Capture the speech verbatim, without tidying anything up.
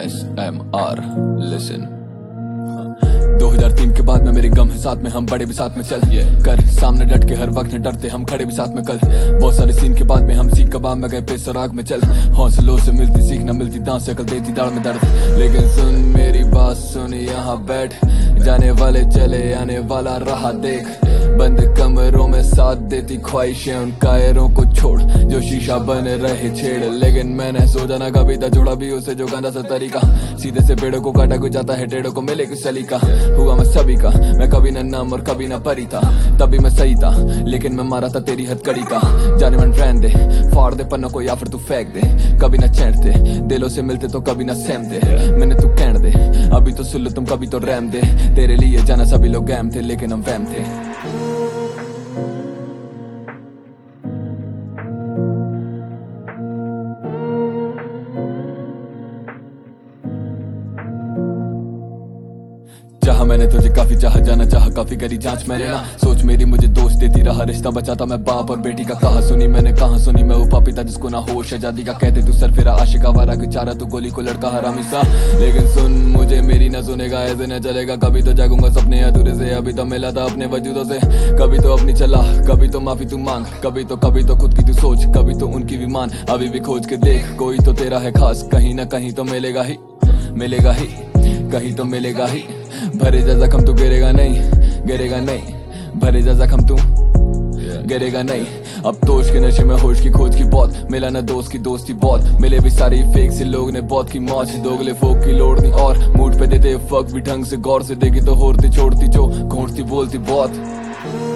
S M R listen. दो हज़ार तीन के बाद में मेरे गम है साथ में, हम बड़े भी साथ में चल कर सामने डट के हर वक्त न डरते, हम खड़े भी साथ में कल। बहुत सारे सीन के बाद में हम सीख कबाब में गए पे सुराग में चल। हौसलों से मिलती सीख न मिलती दांत से, कल देती दाढ़ में दर्द। लेकिन सुन मेरी बात सुन, यहाँ बैठ, जाने वाले चले आने वाला रहा देख। बंद कमरों में साथ देती ख्वाहिशें उन कायरों को छोड़ जो शीशा बने रहे छेड़। लेकिन मैंने सोचा ना कभी था जुड़ा भी उसे जो गंदा सा तरीका, सीधे से पेड़ों को काटा कोई जाता है टेढ़ों को मिले कुछ सलीका। हुआ मैं सभी का, मैं कभी न नम और कभी न परी था, तभी मैं सही था लेकिन मैं मारा था तेरी हथकड़ी का। जाने मन रहन दे, फाड़ दे पन्नों को या फिर तू फेंक दे, कभी न चैनते दिलों से मिलते तो कभी न सहमते। मैंने तू कहने दे अभी तो सुन लो तुम, कभी तो रहम दे। तेरे लिए जाना सभी लोग गैम थे लेकिन हम वहम थे। चाहा मैंने तुझे काफी, चाहा जाना चाहा काफी, करी जांच मैंने ना। सोच मेरी मुझे दोस्त देती रहा, रिश्ता बचाता मैं बाप और बेटी का। कहा सुनी मैंने कहा सुनी, मैं वो पापिता जिसको ना होश आजादी का। कहते तू सरफिरा आशिक आवारा की चारा, तू गोली को लड़का हरामी सा। लेकिन सुन मुझे मेरी ना सुनेगा, ऐसे न चलेगा। कभी तो जागूंगा सपने अधूरे से, अभी तो मिला था अपने वजूदों से। कभी तो अपनी चला, कभी तो माफी तू मांग, कभी तो कभी तो खुद की तू सोच, कभी तो उनकी भी मान। अभी भी खोज के देख, कोई तो तेरा है खास, कहीं ना कहीं तो मिलेगा ही, मिलेगा ही, कहीं तो मिलेगा ही। भरे जा जख्म तू गिरेगा नहीं, गिरेगा नहीं, भरे जा जख्म तू गिरेगा नहीं। अब तोश के नशे में होश की खोज की बहुत, मिला ना दोस्त की दोस्ती बहुत। मिले भी सारे फेक से लोग ने बहुत की मौज, दोगले फोक की लोड़ नहीं और मूड पे देते फक भी ढंग से। गौर से देखी तो होती छोड़ती जो घोंटती बोलती बहुत।